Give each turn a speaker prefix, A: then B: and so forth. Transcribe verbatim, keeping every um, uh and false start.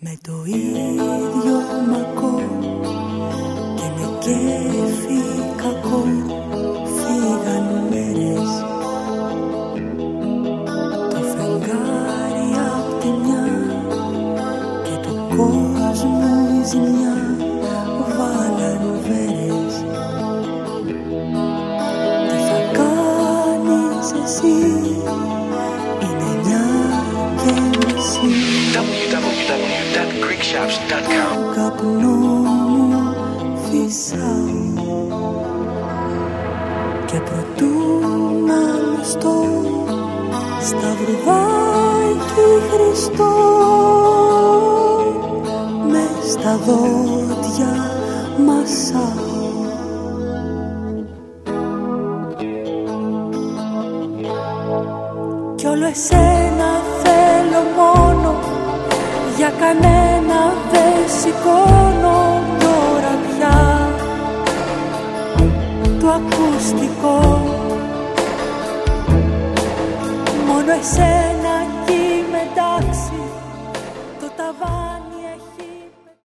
A: με το ίδιο μακό και με κέφι κακό φύγαν μέρες. Το φεγγάρι απ' τη μια και του κόσμου η ζημιά βάλαν βέρες. Τι θα κάνεις εσύ, είναι μια και μισή.
B: double-u double-u double-u dot greek shops dot com.
A: Καπνό μου φυσάω και προτού να λουστώ σταυρουδάκι Χριστό μες στα δόντια μασάω. Κι όλο εσένα θέλω μόνο, για κανένα δεν σηκώνω τώρα πια το ακουστικό. Μόνο εσένα